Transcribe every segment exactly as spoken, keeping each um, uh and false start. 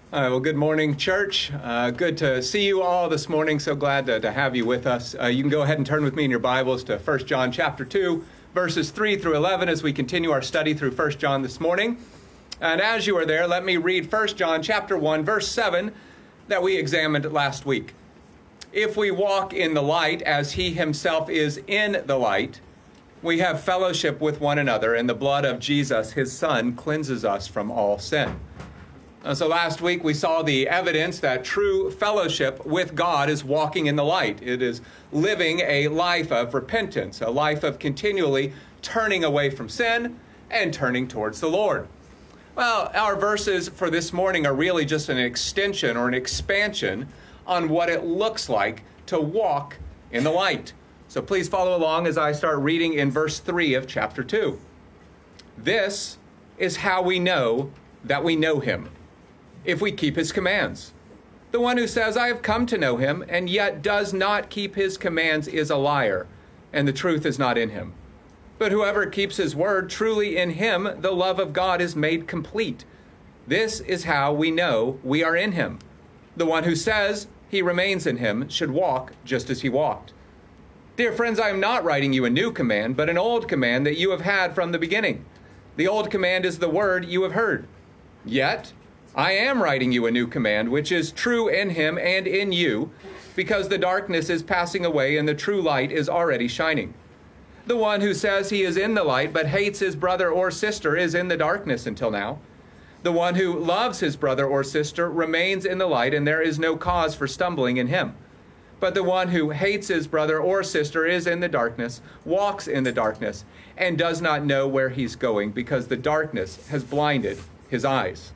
All right, well, good morning, church. Uh, good to see you all this morning. So glad to, to have you with us. Uh, you can go ahead and turn with me in your Bibles to First John chapter two, verses three through eleven as we continue our study through First John this morning. And as you are there, let me read First John chapter one, verse seven that we examined last week. If we walk in the light as he himself is in the light, we have fellowship with one another, and the blood of Jesus, his Son, cleanses us from all sin. Uh, so last week we saw the evidence that true fellowship with God is walking in the light. It is living a life of repentance, a life of continually turning away from sin and turning towards the Lord. Well, our verses for this morning are really just an extension or an expansion on what it looks like to walk in the light. So please follow along as I start reading in verse three of chapter two. This is how we know that we know him, if we keep his commands. The one who says, I have come to know him, and yet does not keep his commands is a liar, and the truth is not in him. But whoever keeps his word, truly in him the love of God is made complete. This is how we know we are in him. The one who says he remains in him should walk just as he walked. Dear friends, I am not writing you a new command, but an old command that you have had from the beginning. The old command is the word you have heard. Yet I am writing you a new command, which is true in him and in you, because the darkness is passing away and the true light is already shining. The one who says he is in the light but hates his brother or sister is in the darkness until now. The one who loves his brother or sister remains in the light, and there is no cause for stumbling in him. But the one who hates his brother or sister is in the darkness, walks in the darkness, and does not know where he's going, because the darkness has blinded his eyes.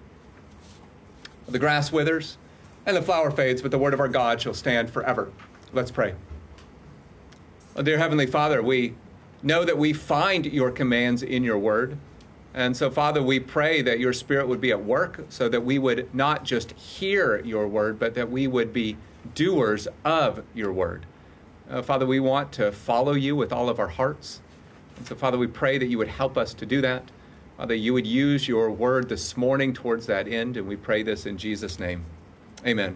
The grass withers and the flower fades, but the word of our God shall stand forever. Let's pray. Oh, dear Heavenly Father, we know that we find your commands in your word. And so, Father, we pray that your Spirit would be at work so that we would not just hear your word, but that we would be doers of your word. Uh, Father, we want to follow you with all of our hearts. And so, Father, we pray that you would help us to do that. Father, you would use your word this morning towards that end, and we pray this in Jesus' name. Amen.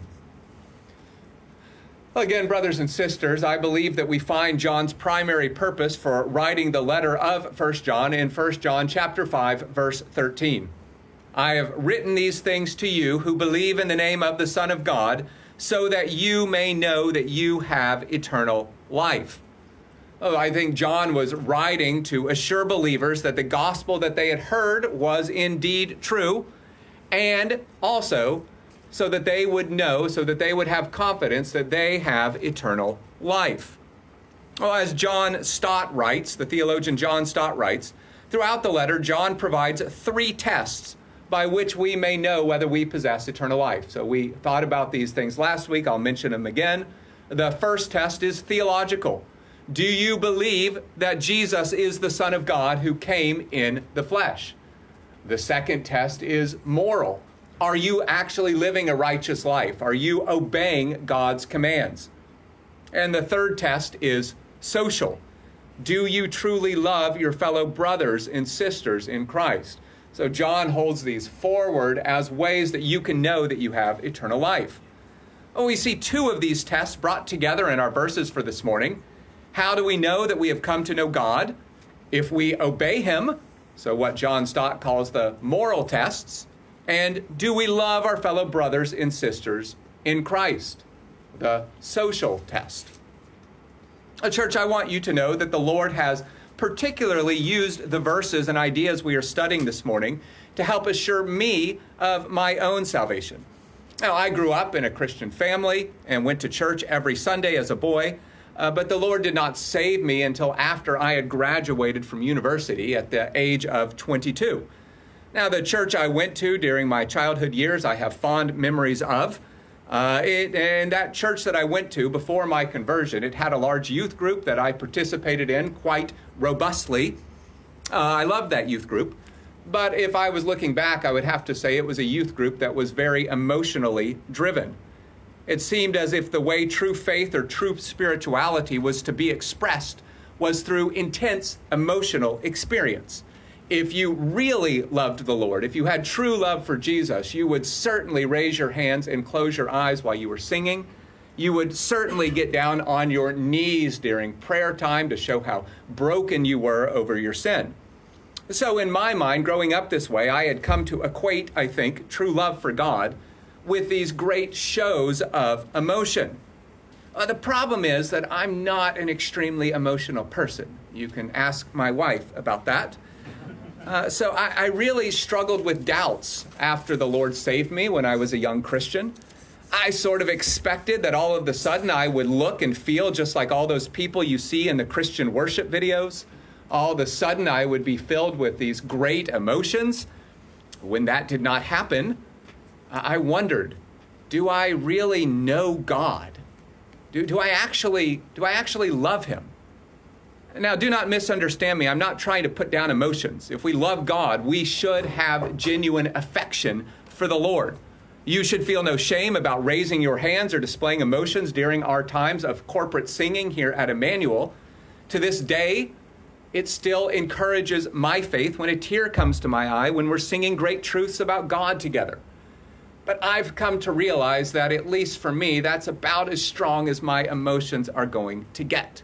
Again, brothers and sisters, I believe that we find John's primary purpose for writing the letter of First John in First John chapter five, verse thirteen. I have written these things to you who believe in the name of the Son of God, so that you may know that you have eternal life. Oh, I think John was writing to assure believers that the gospel that they had heard was indeed true, and also so that they would know, so that they would have confidence that they have eternal life. Well, as John Stott writes, the theologian John Stott writes, throughout the letter, John provides three tests by which we may know whether we possess eternal life. So we thought about these things last week. I'll mention them again. The first test is theological. Do you believe that Jesus is the Son of God who came in the flesh? The second test is moral. Are you actually living a righteous life? Are you obeying God's commands? And the third test is social. Do you truly love your fellow brothers and sisters in Christ? So John holds these forward as ways that you can know that you have eternal life. Oh, we see two of these tests brought together in our verses for this morning. How do we know that we have come to know God? If we obey him, so what John Stott calls the moral tests. And do we love our fellow brothers and sisters in Christ? The social test. Uh, church, I want you to know that the Lord has particularly used the verses and ideas we are studying this morning to help assure me of my own salvation. Now, I grew up in a Christian family and went to church every Sunday as a boy, uh, but the Lord did not save me until after I had graduated from university at the age of twenty-two. Now, the church I went to during my childhood years, I have fond memories of. Uh, it, and that church that I went to before my conversion, it had a large youth group that I participated in quite robustly. Uh, I loved that youth group. But if I was looking back, I would have to say it was a youth group that was very emotionally driven. It seemed as if the way true faith or true spirituality was to be expressed was through intense emotional experience. If you really loved the Lord, if you had true love for Jesus, you would certainly raise your hands and close your eyes while you were singing. You would certainly get down on your knees during prayer time to show how broken you were over your sin. So in my mind, growing up this way, I had come to equate, I think, true love for God with these great shows of emotion. Uh, the problem is that I'm not an extremely emotional person. You can ask my wife about that. Uh, so I, I really struggled with doubts after the Lord saved me when I was a young Christian. I sort of expected that all of a sudden I would look and feel just like all those people you see in the Christian worship videos. All of a sudden I would be filled with these great emotions. When that did not happen, I wondered, do I really know God? Do, do I actually, do I actually love him? Now, do not misunderstand me. I'm not trying to put down emotions. If we love God, we should have genuine affection for the Lord. You should feel no shame about raising your hands or displaying emotions during our times of corporate singing here at Emmanuel. To this day, it still encourages my faith when a tear comes to my eye when we're singing great truths about God together. But I've come to realize that, at least for me, that's about as strong as my emotions are going to get.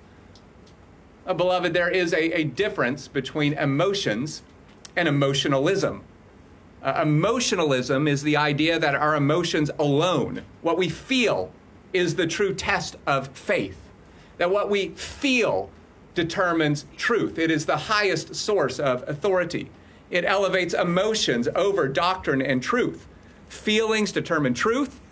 Uh, beloved, there is a, a difference between emotions and emotionalism. Uh, emotionalism is the idea that our emotions alone, what we feel, is the true test of faith. That what we feel determines truth. It is the highest source of authority. It elevates emotions over doctrine and truth. Feelings determine truth,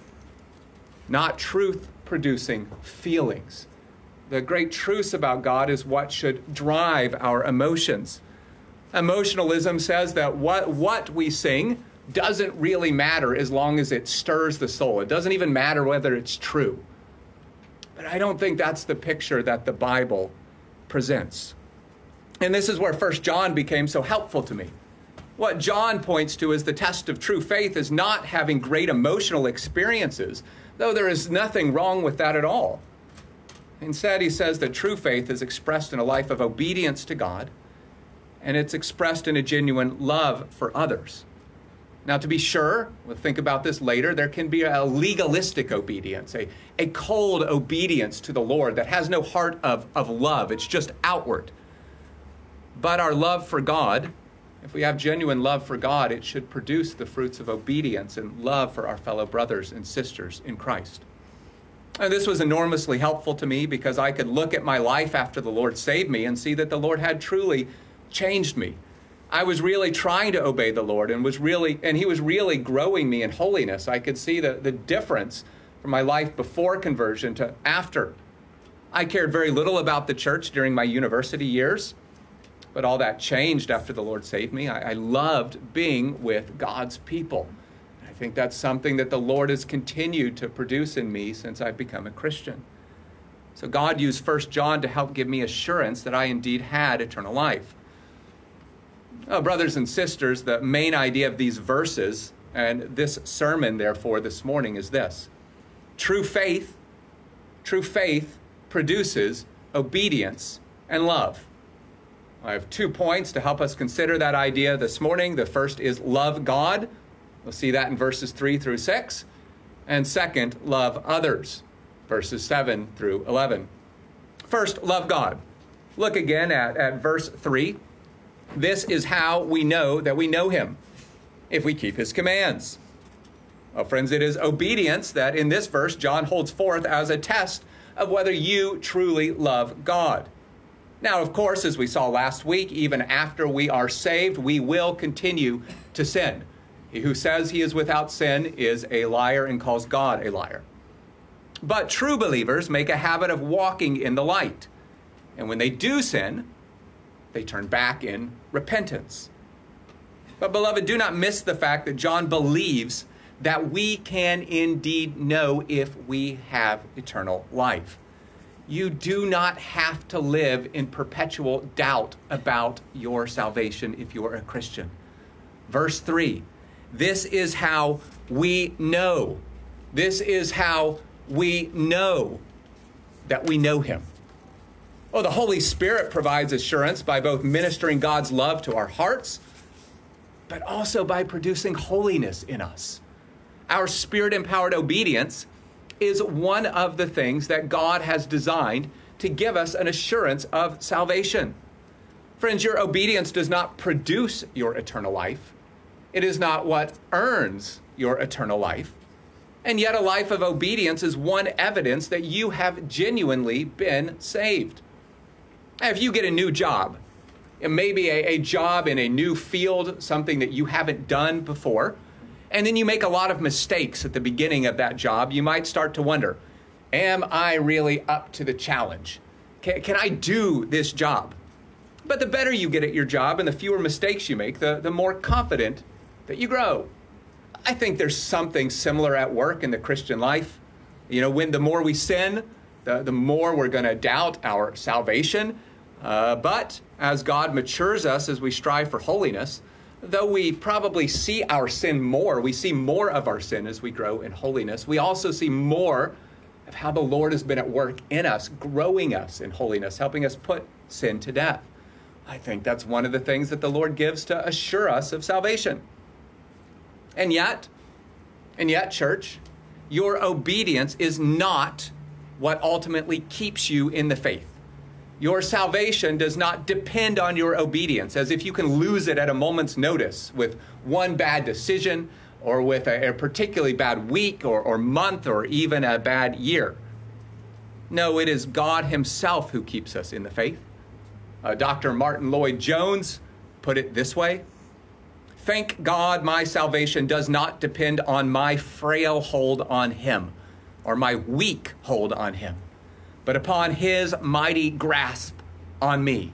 not truth producing feelings. The great truth about God is what should drive our emotions. Emotionalism says that what, what we sing doesn't really matter as long as it stirs the soul. It doesn't even matter whether it's true. But I don't think that's the picture that the Bible presents. And this is where First John became so helpful to me. What John points to as the test of true faith is not having great emotional experiences, though there is nothing wrong with that at all. Instead, he says that true faith is expressed in a life of obedience to God, and it's expressed in a genuine love for others. Now, to be sure, we'll think about this later, there can be a legalistic obedience, a, a cold obedience to the Lord that has no heart of, of love. It's just outward. But our love for God, if we have genuine love for God, it should produce the fruits of obedience and love for our fellow brothers and sisters in Christ. And this was enormously helpful to me because I could look at my life after the Lord saved me and see that the Lord had truly changed me. I was really trying to obey the Lord and was really, and he was really growing me in holiness. I could see the, the difference from my life before conversion to after. I cared very little about the church during my university years, but all that changed after the Lord saved me. I, I loved being with God's people. I think that's something that the Lord has continued to produce in me since I've become a Christian. So God used First John to help give me assurance that I indeed had eternal life. Oh, brothers and sisters, the main idea of these verses and this sermon, therefore, this morning is this. True faith, true faith produces obedience and love. I have two points to help us consider that idea this morning. The first is love God. We'll see that in verses three through six. And second, love others, verses seven through eleven. First, love God. Look again at, at verse three. This is how we know that we know him, if we keep his commands. Well, friends, it is obedience that in this verse John holds forth as a test of whether you truly love God. Now, of course, as we saw last week, even after we are saved, we will continue to sin. He who says he is without sin is a liar and calls God a liar. But true believers make a habit of walking in the light. And when they do sin, they turn back in repentance. But beloved, do not miss the fact that John believes that we can indeed know if we have eternal life. You do not have to live in perpetual doubt about your salvation if you are a Christian. Verse three, this is how we know. This is how we know that we know him. Well, the Holy Spirit provides assurance by both ministering God's love to our hearts, but also by producing holiness in us. Our Spirit-empowered obedience is one of the things that God has designed to give us an assurance of salvation. Friends, your obedience does not produce your eternal life. It is not what earns your eternal life. And yet a life of obedience is one evidence that you have genuinely been saved. If you get a new job, it may be a, a job in a new field, something that you haven't done before, and then you make a lot of mistakes at the beginning of that job, you might start to wonder, am I really up to the challenge? Can, can I do this job? But the better you get at your job and the fewer mistakes you make, the, the more confident that you grow. I think there's something similar at work in the Christian life. You know, when the more we sin, the, the more we're going to doubt our salvation. Uh, but as God matures us as we strive for holiness, though we probably see our sin more, we see more of our sin as we grow in holiness, we also see more of how the Lord has been at work in us, growing us in holiness, helping us put sin to death. I think that's one of the things that the Lord gives to assure us of salvation. And yet, and yet, church, your obedience is not what ultimately keeps you in the faith. Your salvation does not depend on your obedience, as if you can lose it at a moment's notice with one bad decision or with a, a particularly bad week or, or month or even a bad year. No, it is God himself who keeps us in the faith. Uh, Doctor Martin Lloyd-Jones put it this way: "Thank God my salvation does not depend on my frail hold on him or my weak hold on him, but upon his mighty grasp on me."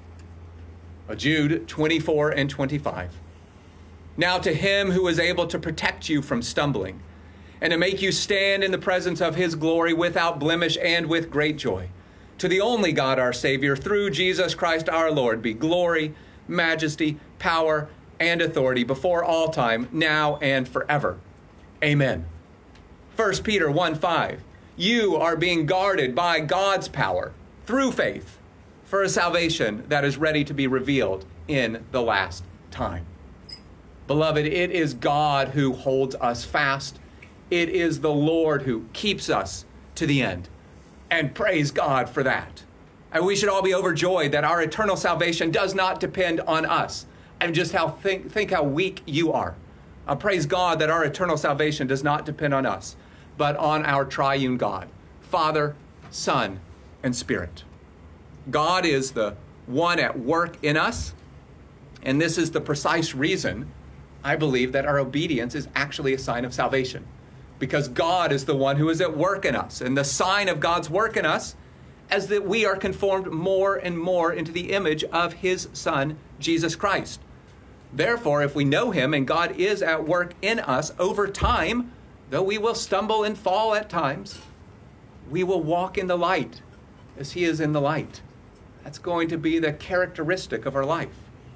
Jude twenty-four and twenty-five. "Now to him who is able to protect you from stumbling and to make you stand in the presence of his glory without blemish and with great joy, to the only God our Savior, through Jesus Christ our Lord, be glory, majesty, power, and authority before all time, now and forever. Amen." First Peter one five. You are being guarded by God's power through faith for a salvation that is ready to be revealed in the last time. Beloved, it is God who holds us fast. It is the Lord who keeps us to the end. And praise God for that. And we should all be overjoyed that our eternal salvation does not depend on us. And just how think, think how weak you are. Uh, praise God that our eternal salvation does not depend on us, but on our triune God, Father, Son, and Spirit. God is the one at work in us, and this is the precise reason I believe that our obedience is actually a sign of salvation, because God is the one who is at work in us, and the sign of God's work in us is that we are conformed more and more into the image of his Son, Jesus Christ. Therefore, if we know him and God is at work in us over time, though we will stumble and fall at times, we will walk in the light as he is in the light. That's going to be the characteristic of our life.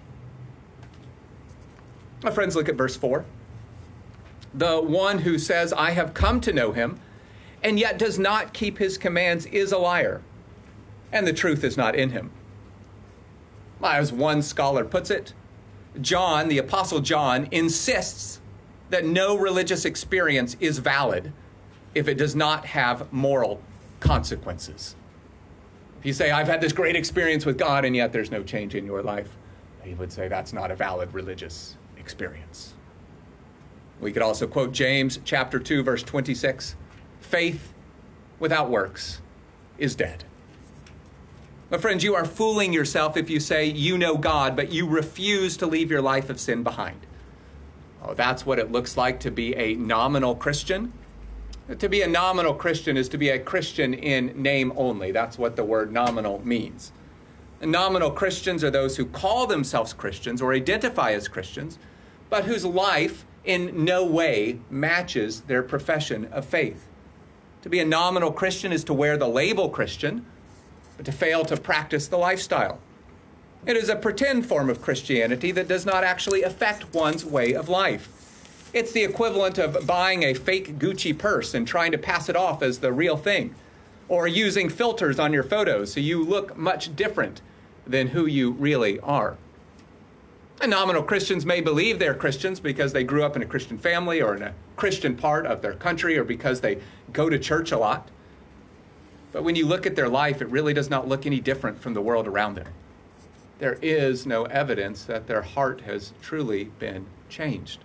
My friends, look at verse four. The one who says, "I have come to know him," and yet does not keep his commands is a liar, and the truth is not in him. As one scholar puts it, John, the Apostle John, insists that no religious experience is valid if it does not have moral consequences. If you say, "I've had this great experience with God," and yet there's no change in your life, he would say that's not a valid religious experience. We could also quote James chapter two, verse twenty-six. "Faith without works is dead." My friends, you are fooling yourself if you say you know God, but you refuse to leave your life of sin behind. Oh, that's what it looks like to be a nominal Christian. To be a nominal Christian is to be a Christian in name only. That's what the word nominal means. And nominal Christians are those who call themselves Christians or identify as Christians, but whose life in no way matches their profession of faith. To be a nominal Christian is to wear the label Christian, but to fail to practice the lifestyle. It is a pretend form of Christianity that does not actually affect one's way of life. It's the equivalent of buying a fake Gucci purse and trying to pass it off as the real thing, or using filters on your photos so you look much different than who you really are. And nominal Christians may believe they're Christians because they grew up in a Christian family or in a Christian part of their country or because they go to church a lot. But when you look at their life, it really does not look any different from the world around them. There is no evidence that their heart has truly been changed.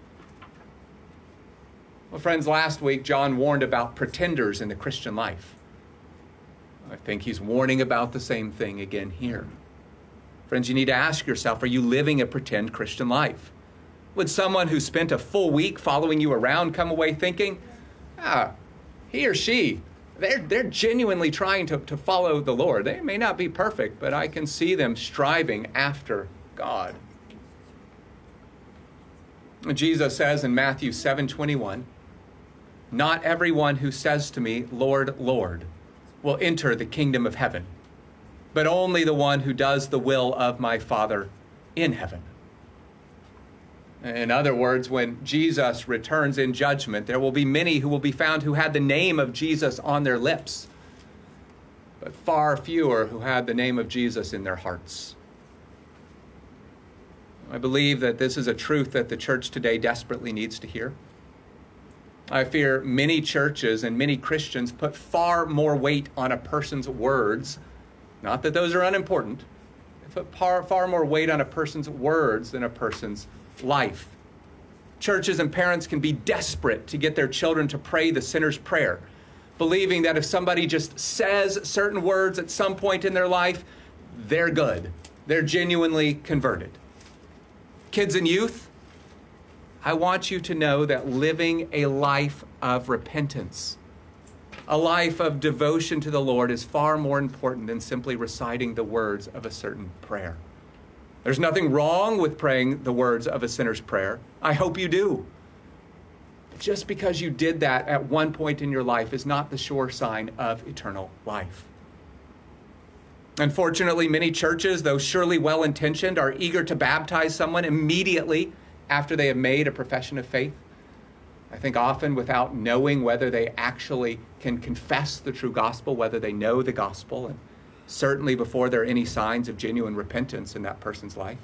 Well, friends, last week, John warned about pretenders in the Christian life. I think he's warning about the same thing again here. Friends, you need to ask yourself, are you living a pretend Christian life? Would someone who spent a full week following you around come away thinking, ah, he or she, they're, they're genuinely trying to, to follow the Lord. They may not be perfect, but I can see them striving after God. Jesus says in Matthew seven twenty-one, not everyone who says to me, Lord, Lord, will enter the kingdom of heaven, but only the one who does the will of my Father in heaven. In other words, when Jesus returns in judgment, there will be many who will be found who had the name of Jesus on their lips, but far fewer who had the name of Jesus in their hearts. I believe that this is a truth that the church today desperately needs to hear. I fear many churches and many Christians put far more weight on a person's words. Not that those are unimportant. They put far, far more weight on a person's words than a person's life. Churches and parents can be desperate to get their children to pray the sinner's prayer, believing that if somebody just says certain words at some point in their life, they're good. They're genuinely converted. Kids and youth, I want you to know that living a life of repentance, a life of devotion to the Lord, is far more important than simply reciting the words of a certain prayer. There's nothing wrong with praying the words of a sinner's prayer. I hope you do. Just because you did that at one point in your life is not the sure sign of eternal life. Unfortunately, many churches, though surely well-intentioned, are eager to baptize someone immediately after they have made a profession of faith. I think often without knowing whether they actually can confess the true gospel, whether they know the gospel, and certainly before there are any signs of genuine repentance in that person's life.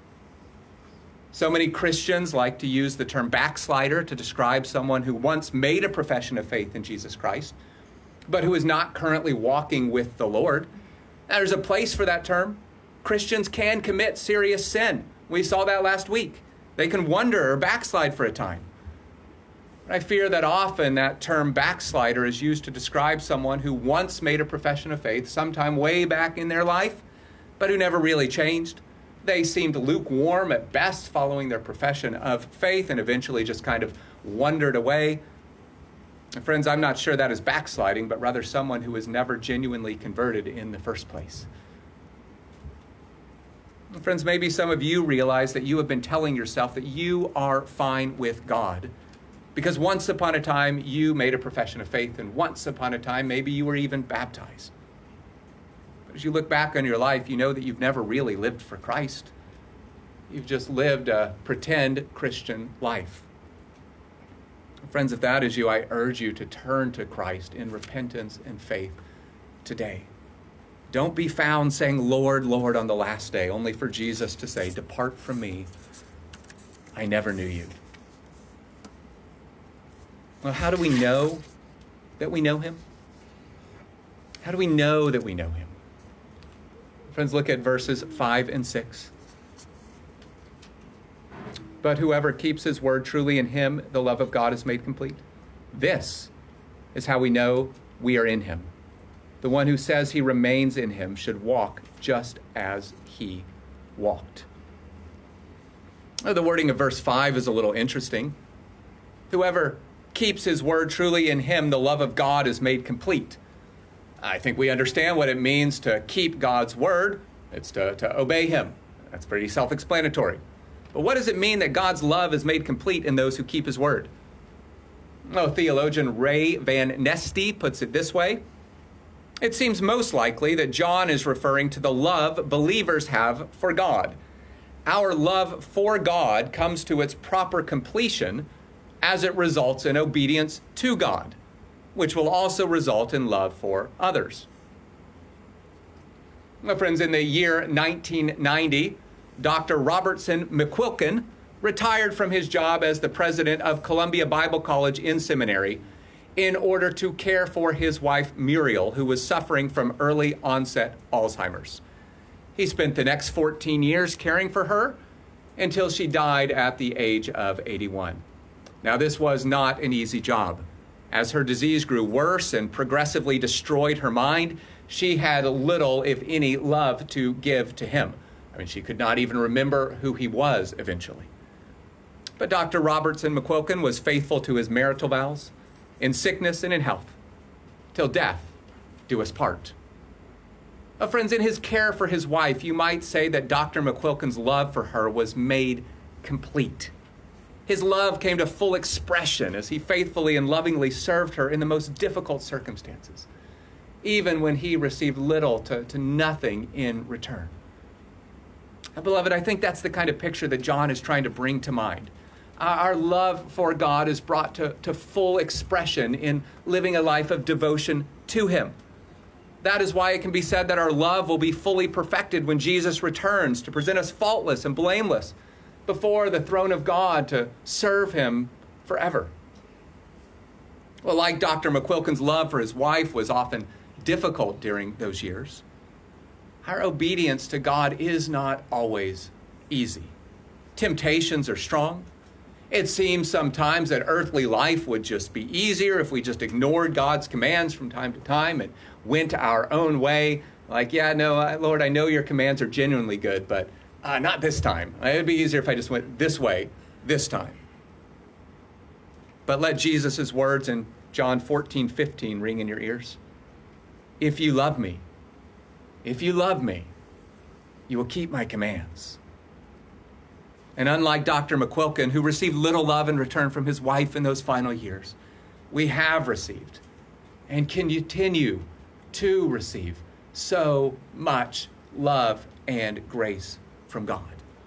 So many Christians like to use the term backslider to describe someone who once made a profession of faith in Jesus Christ, but who is not currently walking with the Lord. There's a place for that term. Christians can commit serious sin. We saw that last week. They can wander or backslide for a time. I fear that often that term backslider is used to describe someone who once made a profession of faith sometime way back in their life, but who never really changed. They seemed lukewarm at best following their profession of faith and eventually just kind of wandered away. And friends, I'm not sure that is backsliding, but rather someone who was never genuinely converted in the first place. And friends, maybe some of you realize that you have been telling yourself that you are fine with God because once upon a time you made a profession of faith, and once upon a time maybe you were even baptized. But as you look back on your life, you know that you've never really lived for Christ. You've just lived a pretend Christian life. Friends, if that is you, I urge you to turn to Christ in repentance and faith today. Don't be found saying, Lord, Lord, on the last day, only for Jesus to say, depart from me, I never knew you. Well, how do we know that we know him? How do we know that we know him? Friends, look at verses five and six. But whoever keeps his word, truly in him the love of God is made complete. This is how we know we are in him. The one who says he remains in him should walk just as he walked. The wording of verse five is a little interesting. Whoever keeps his word, truly in him the love of God is made complete. I think we understand what it means to keep God's word. It's to, to obey him. That's pretty self-explanatory. But what does it mean that God's love is made complete in those who keep his word? Well, theologian Ray Van Nesty puts it this way. It seems most likely that John is referring to the love believers have for God. Our love for God comes to its proper completion as it results in obedience to God. which will also result in love for others. My friends, in the year nineteen ninety, Doctor Robertson McQuilkin retired from his job as the president of Columbia Bible College in seminary in order to care for his wife Muriel, who was suffering from early onset Alzheimer's. He spent the next fourteen years caring for her until she died at the age of eighty-one. Now, this was not an easy job. As her disease grew worse and progressively destroyed her mind, she had little, if any, love to give to him. I mean, she could not even remember who he was eventually. But Doctor Robertson McQuilkin was faithful to his marital vows in sickness and in health, till death do us part. Uh, friends, in his care for his wife, you might say that Doctor McQuilkin's love for her was made complete. His love came to full expression as he faithfully and lovingly served her in the most difficult circumstances, even when he received little to, to nothing in return. Uh, beloved, I think that's the kind of picture that John is trying to bring to mind. Our love for God is brought to, to full expression in living a life of devotion to him. That is why it can be said that our love will be fully perfected when Jesus returns to present us faultless and blameless before the throne of God to serve him forever. Well, like Doctor McQuilkin's love for his wife was often difficult during those years, our obedience to God is not always easy. Temptations are strong. It seems sometimes that earthly life would just be easier if we just ignored God's commands from time to time and went our own way. Like, yeah, no, Lord, I know your commands are genuinely good, but uh, not this time. It'd be easier if I just went this way this time. But let Jesus' words in John fourteen fifteen ring in your ears. If you love me, if you love me, you will keep my commands. And unlike Doctor McQuilkin, who received little love in return from his wife in those final years, we have received and can continue to receive so much love and grace from God.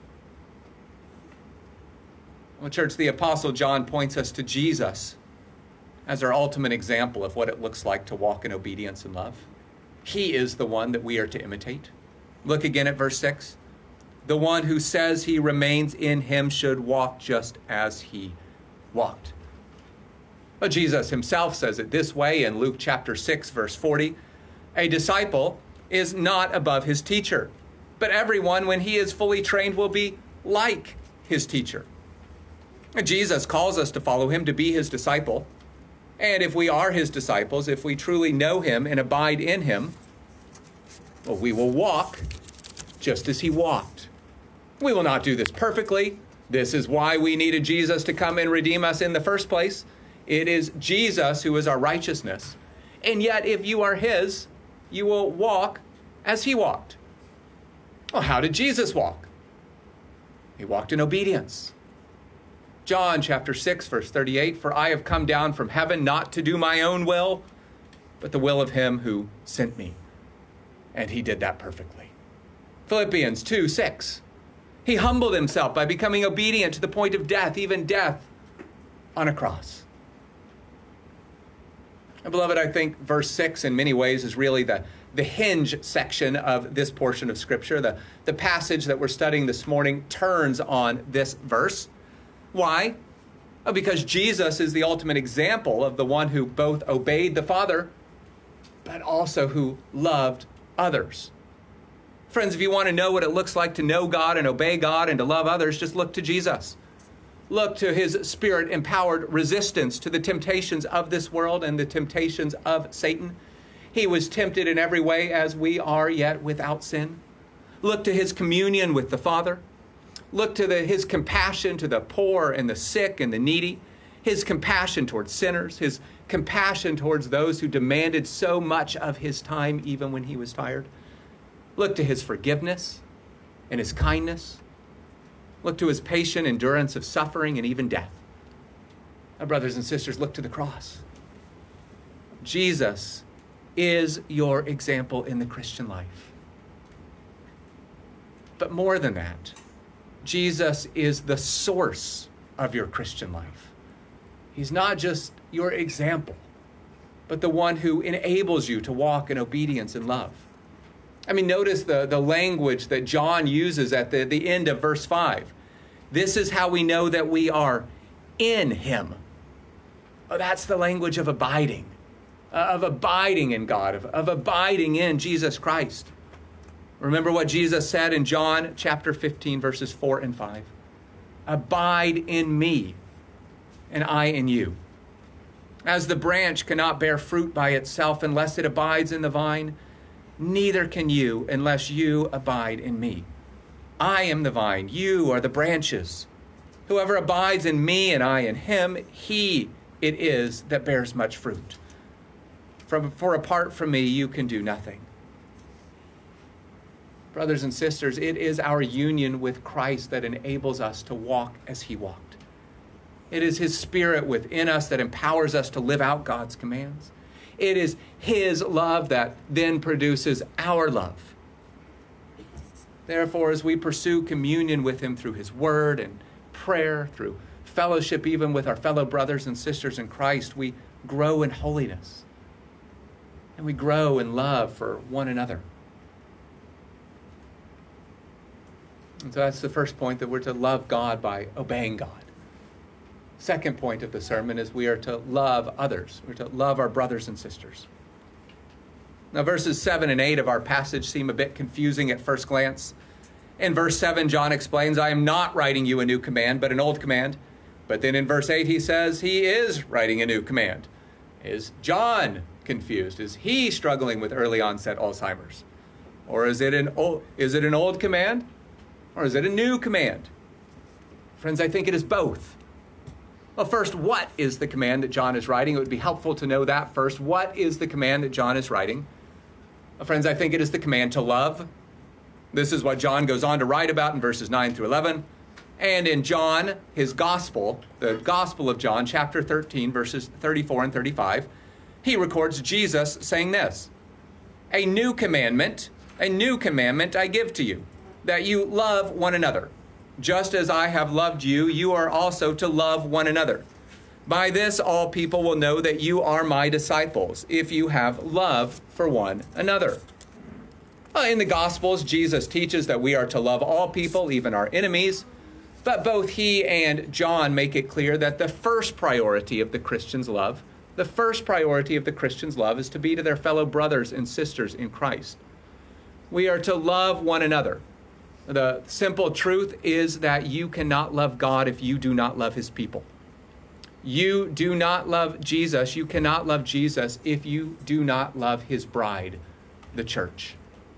Well, church, the Apostle John points us to Jesus as our ultimate example of what it looks like to walk in obedience and love. He is the one that we are to imitate. Look again at verse six. The one who says he remains in him should walk just as he walked. Well, Jesus himself says it this way in Luke chapter six, verse forty. A disciple is not above his teacher, but everyone, when he is fully trained, will be like his teacher. And Jesus calls us to follow him, to be his disciple. And if we are his disciples, if we truly know him and abide in him, well, we will walk just as he walked. We will not do this perfectly. This is why we needed Jesus to come and redeem us in the first place. It is Jesus who is our righteousness. And yet, if you are his, you will walk as he walked. Well, how did Jesus walk? He walked in obedience. John chapter six, verse thirty-eight, for I have come down from heaven not to do my own will, but the will of him who sent me. And he did that perfectly. Philippians two, six, he humbled himself by becoming obedient to the point of death, even death on a cross. And beloved, I think verse six in many ways is really the, the hinge section of this portion of Scripture. The, the passage that we're studying this morning turns on this verse. Why? Oh, because Jesus is the ultimate example of the one who both obeyed the Father, but also who loved others. Friends, if you want to know what it looks like to know God and obey God and to love others, just look to Jesus. Look to his Spirit-empowered resistance to the temptations of this world and the temptations of Satan. He was tempted in every way as we are, yet without sin. Look to his communion with the Father. Look to the, his compassion to the poor and the sick and the needy. His compassion towards sinners. His compassion towards those who demanded so much of his time even when he was tired. Look to his forgiveness and his kindness. Look to his patient endurance of suffering and even death. Now, brothers and sisters, look to the cross. Jesus is your example in the Christian life. But more than that, Jesus is the source of your Christian life. He's not just your example. but the one who enables you to walk in obedience and love. I mean, notice the, the language that John uses at the, the end of verse five. This is how we know that we are in him. Oh, that's the language of abiding, uh, of abiding in God, of, of abiding in Jesus Christ. Remember what Jesus said in John chapter fifteen, verses four and five. Abide in me, and I in you. As the branch cannot bear fruit by itself unless it abides in the vine, neither can you unless you abide in me. I am the vine, you are the branches. Whoever abides in me and I in him, he it is that bears much fruit. From, for apart from me, you can do nothing. Brothers and sisters, it is our union with Christ that enables us to walk as he walked. It is his Spirit within us that empowers us to live out God's commands. It is his love that then produces our love. Therefore, as we pursue communion with him through his word and prayer, through fellowship even with our fellow brothers and sisters in Christ, we grow in holiness. And we grow in love for one another. And so that's the first point, that we're to love God by obeying God. Second point of the sermon is we are to love others. We're to love our brothers and sisters. Now, verses seven and eight of our passage seem a bit confusing at first glance. In verse seven, John explains, I am not writing you a new command, but an old command. But then in verse eight, he says he is writing a new command. Is John confused? Is he struggling with early onset Alzheimer's? Or is it an old, is it an old command? Or is it a new command? Friends, I think it is both. Well, first, what is the command that John is writing? It would be helpful to know that first. What is the command that John is writing? Well, friends, I think it is the command to love. This is what John goes on to write about in verses nine through eleven. And in John, his gospel, the Gospel of John, chapter thirteen, verses thirty-four and thirty-five, he records Jesus saying this, A new commandment, a new commandment I give to you, that you love one another. Just as I have loved you, you are also to love one another. By this, all people will know that you are my disciples, if you have love for one another. In the Gospels, Jesus teaches that we are to love all people, even our enemies. But both he and John make it clear that the first priority of the Christian's love, the first priority of the Christian's love is to be to their fellow brothers and sisters in Christ. We are to love one another. The simple truth is that you cannot love God if you do not love his people. You do not love Jesus. You cannot love Jesus if you do not love his bride, the church.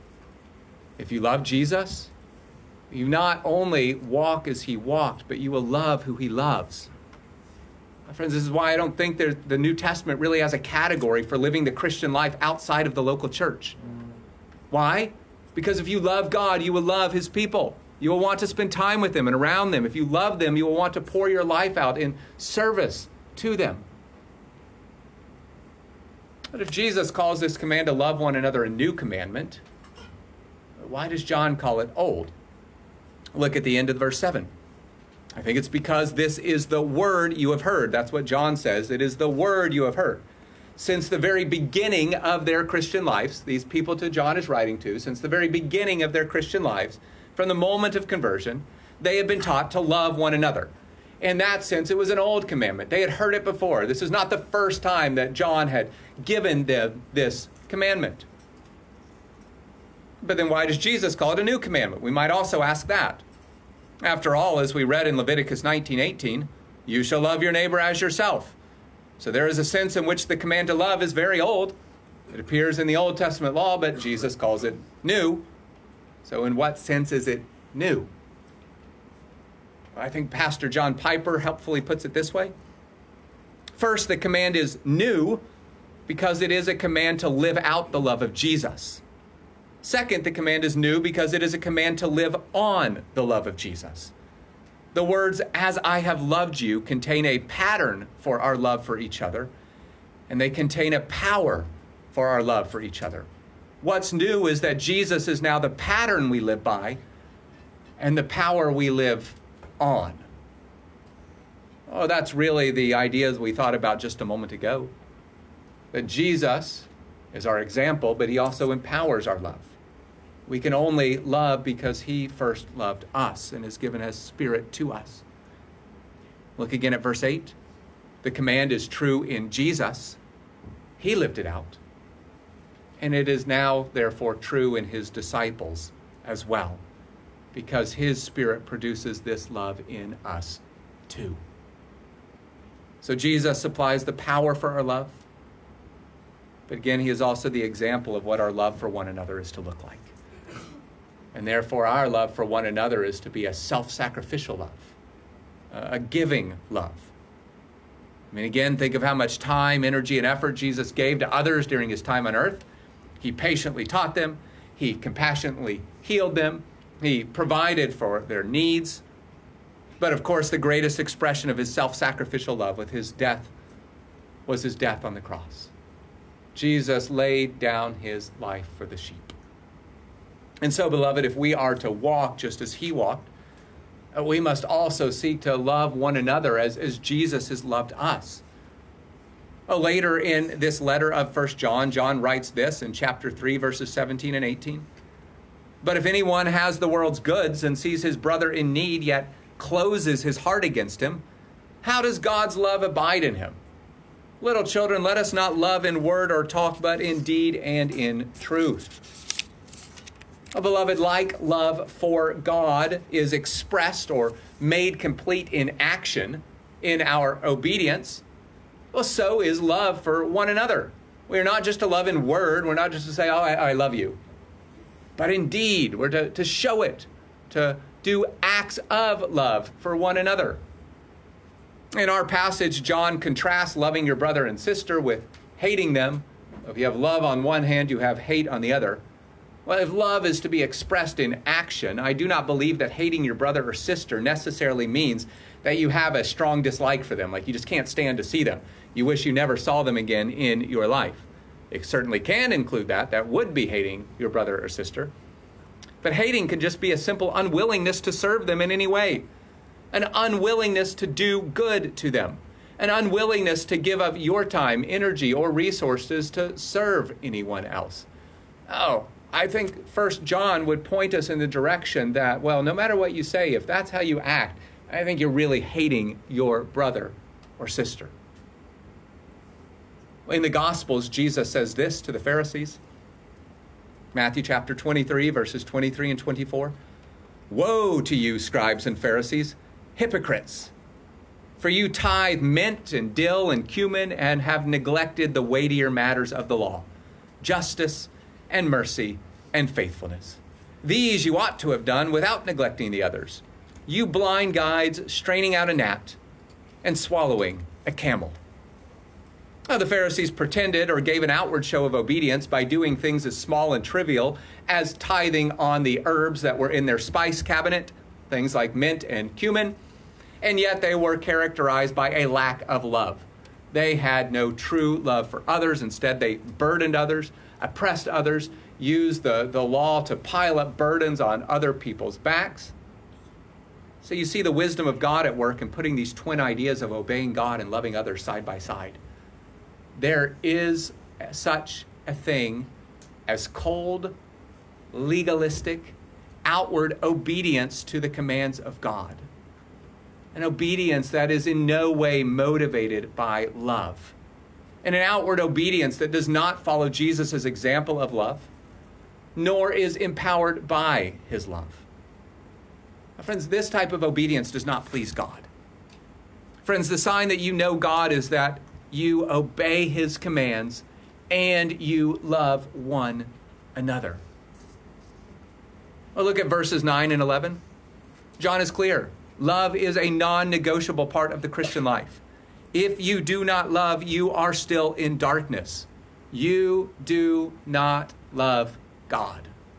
If you love Jesus, you not only walk as he walked, but you will love who he loves. My friends, this is why I don't think the New Testament really has a category for living the Christian life outside of the local church. Why? Because if you love God, you will love his people. You will want to spend time with them and around them. If you love them, you will want to pour your life out in service to them. But if Jesus calls this command to love one another a new commandment, why does John call it old? Look at the end of verse seven. I think it's because this is the word you have heard. That's what John says. It is the word you have heard. Since the very beginning of their Christian lives, these people to John is writing to, since the very beginning of their Christian lives, from the moment of conversion, they had been taught to love one another. In that sense, it was an old commandment. They had heard it before. This is not the first time that John had given them this commandment. But then why does Jesus call it a new commandment? We might also ask that. After all, as we read in Leviticus nineteen eighteen, you shall love your neighbor as yourself. So there is a sense in which the command to love is very old. It appears in the Old Testament law, but Jesus calls it new. So in what sense is it new? I think Pastor John Piper helpfully puts it this way. First, the command is new because it is a command to live out the love of Jesus. Second, the command is new because it is a command to live on the love of Jesus. The words, as I have loved you, contain a pattern for our love for each other, and they contain a power for our love for each other. What's new is that Jesus is now the pattern we live by and the power we live on. Oh, that's really the ideas we thought about just a moment ago. that Jesus is our example, but he also empowers our love. We can only love because he first loved us and has given his Spirit to us. Look again at verse eight. The command is true in Jesus. He lived it out. And it is now, therefore, true in his disciples as well, because his Spirit produces this love in us too. So Jesus supplies the power for our love. But again, he is also the example of what our love for one another is to look like. And therefore, our love for one another is to be a self-sacrificial love, a giving love. I mean, again, think of how much time, energy, and effort Jesus gave to others during his time on earth. He patiently taught them. He compassionately healed them. He provided for their needs. But of course, the greatest expression of his self-sacrificial love with his death was his death on the cross. Jesus laid down his life for the sheep. And so, beloved, if we are to walk just as he walked, we must also seek to love one another as, as Jesus has loved us. Oh, later in this letter of First John, John writes this in chapter three, verses seventeen and eighteen. But if anyone has the world's goods and sees his brother in need, yet closes his heart against him, how does God's love abide in him? Little children, let us not love in word or talk, but in deed and in truth. Oh, beloved, like love for God is expressed or made complete in action in our obedience, well, so is love for one another. We are not just to love in word. We're not just to say, oh, I, I love you. But in deed, we're to, to show it, to do acts of love for one another. In our passage, John contrasts loving your brother and sister with hating them. If you have love on one hand, you have hate on the other. Well, if love is to be expressed in action, I do not believe that hating your brother or sister necessarily means that you have a strong dislike for them, like you just can't stand to see them. You wish you never saw them again in your life. It certainly can include that. That would be hating your brother or sister. But hating can just be a simple unwillingness to serve them in any way, an unwillingness to do good to them, an unwillingness to give up your time, energy, or resources to serve anyone else. Oh, I think First John would point us in the direction that, well, no matter what you say, if that's how you act, I think you're really hating your brother or sister. In the Gospels, Jesus says this to the Pharisees. Matthew chapter twenty-three, verses twenty-three and twenty-four. Woe to you, scribes and Pharisees, hypocrites! For you tithe mint and dill and cumin and have neglected the weightier matters of the law, justice and mercy and faithfulness. These you ought to have done without neglecting the others. You blind guides, straining out a gnat and swallowing a camel. Now, the Pharisees pretended or gave an outward show of obedience by doing things as small and trivial as tithing on the herbs that were in their spice cabinet, things like mint and cumin, and yet they were characterized by a lack of love. They had no true love for others. Instead, they burdened others, oppressed others, used the, the law to pile up burdens on other people's backs. So you see the wisdom of God at work in putting these twin ideas of obeying God and loving others side by side. There is such a thing as cold, legalistic, outward obedience to the commands of God. An obedience that is in no way motivated by love. And an outward obedience that does not follow Jesus' example of love, nor is empowered by his love. Now, friends, this type of obedience does not please God. Friends, the sign that you know God is that you obey his commands and you love one another. Well, look at verses nine and eleven. John is clear. Love is a non-negotiable part of the Christian life. If you do not love, you are still in darkness. You do not love God.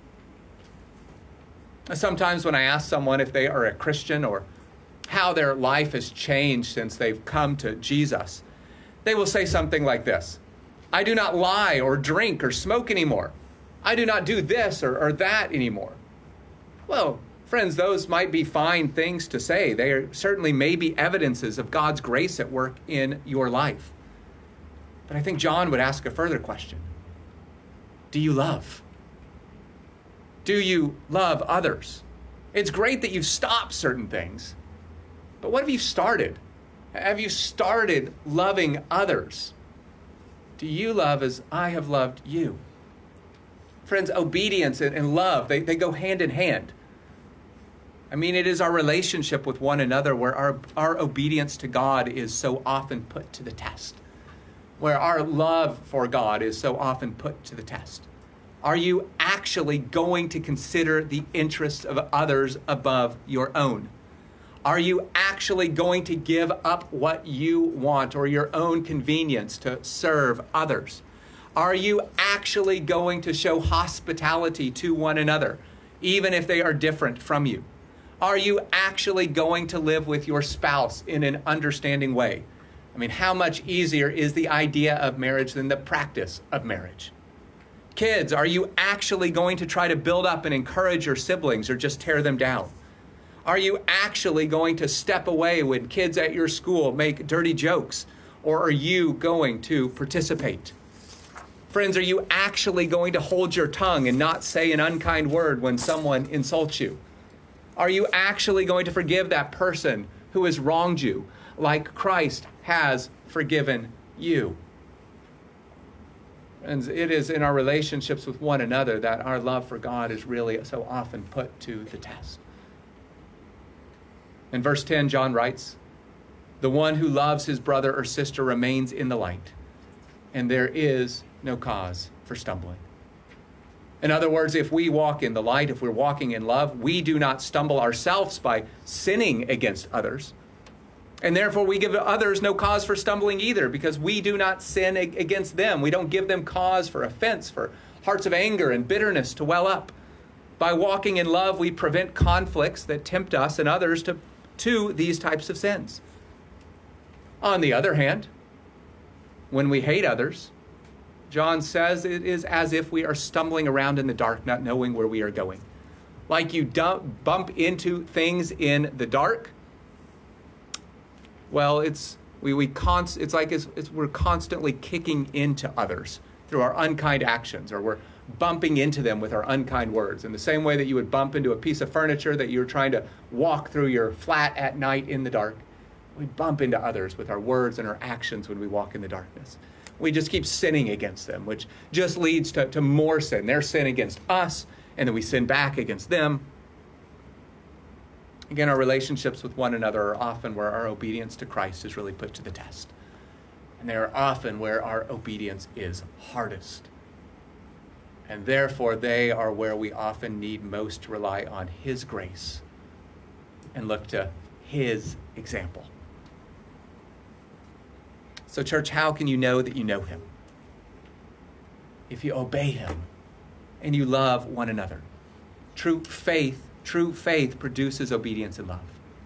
Sometimes when I ask someone if they are a Christian or how their life has changed since they've come to Jesus, they will say something like this. I do not lie or drink or smoke anymore. I do not do this or, or that anymore. Well, friends, those might be fine things to say. They are certainly may be evidences of God's grace at work in your life. But I think John would ask a further question. Do you love? Do you love others? It's great that you've stopped certain things, but what have you started? Have you started loving others? Do you love as I have loved you? Friends, obedience and love, they, they go hand in hand. I mean, it is our relationship with one another where our, our obedience to God is so often put to the test, where our love for God is so often put to the test. Are you actually going to consider the interests of others above your own? Are you actually going to give up what you want or your own convenience to serve others? Are you actually going to show hospitality to one another, even if they are different from you? Are you actually going to live with your spouse in an understanding way? I mean, how much easier is the idea of marriage than the practice of marriage? Kids, are you actually going to try to build up and encourage your siblings or just tear them down? Are you actually going to step away when kids at your school make dirty jokes? Or are you going to participate? Friends, are you actually going to hold your tongue and not say an unkind word when someone insults you? Are you actually going to forgive that person who has wronged you like Christ has forgiven you? And it is in our relationships with one another that our love for God is really so often put to the test. In verse ten, John writes, "The one who loves his brother or sister remains in the light, and there is no cause for stumbling." In other words, if we walk in the light, if we're walking in love, we do not stumble ourselves by sinning against others. And therefore, we give others no cause for stumbling either, because we do not sin against them. We don't give them cause for offense, for hearts of anger and bitterness to well up. By walking in love, we prevent conflicts that tempt us and others to, to these types of sins. On the other hand, when we hate others, John says it is as if we are stumbling around in the dark, not knowing where we are going. Like you dump, bump into things in the dark. Well, it's we we const, it's like it's, it's, we're constantly kicking into others through our unkind actions, or we're bumping into them with our unkind words. In the same way that you would bump into a piece of furniture that you're trying to walk through your flat at night in the dark, we bump into others with our words and our actions when we walk in the darkness. We just keep sinning against them, which just leads to, to more sin. Their sin against us, and then we sin back against them. Again, our relationships with one another are often where our obedience to Christ is really put to the test. And they are often where our obedience is hardest. And therefore, they are where we often need most to rely on His grace and look to His example. So, church, how can you know that you know Him? If you obey Him and you love one another. True faith True faith produces obedience and love.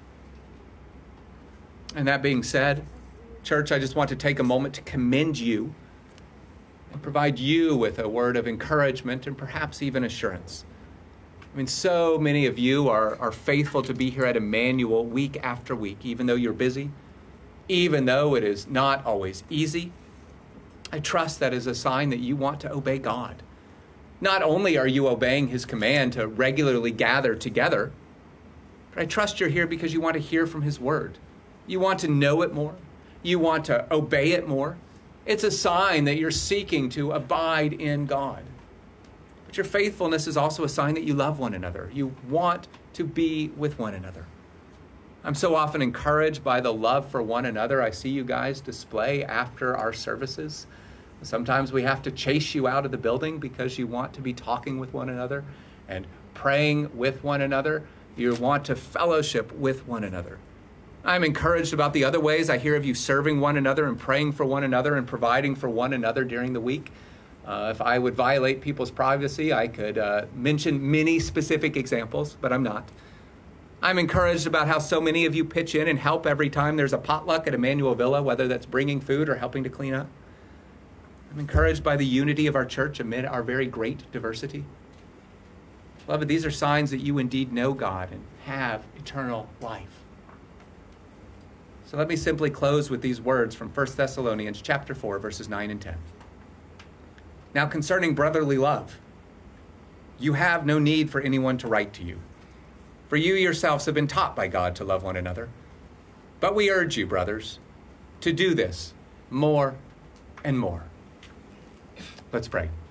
And that being said, church, I just want to take a moment to commend you and provide you with a word of encouragement and perhaps even assurance. I mean, so many of you are, are faithful to be here at Emmanuel week after week, even though you're busy, even though it is not always easy. I trust that is a sign that you want to obey God. Not only are you obeying His command to regularly gather together, but I trust you're here because you want to hear from His word. You want to know it more. You want to obey it more. It's a sign that you're seeking to abide in God. But your faithfulness is also a sign that you love one another. You want to be with one another. I'm so often encouraged by the love for one another I see you guys display after our services. Sometimes we have to chase you out of the building because you want to be talking with one another and praying with one another. You want to fellowship with one another. I'm encouraged about the other ways I hear of you serving one another and praying for one another and providing for one another during the week. Uh, if I would violate people's privacy, I could uh, mention many specific examples, but I'm not. I'm encouraged about how so many of you pitch in and help every time there's a potluck at Emmanuel Villa, whether that's bringing food or helping to clean up. I'm encouraged by the unity of our church amid our very great diversity. Beloved, these are signs that you indeed know God and have eternal life. So let me simply close with these words from First Thessalonians chapter four, verses nine and ten. Now concerning brotherly love, you have no need for anyone to write to you, for you yourselves have been taught by God to love one another. But we urge you, brothers, to do this more and more. Let's pray.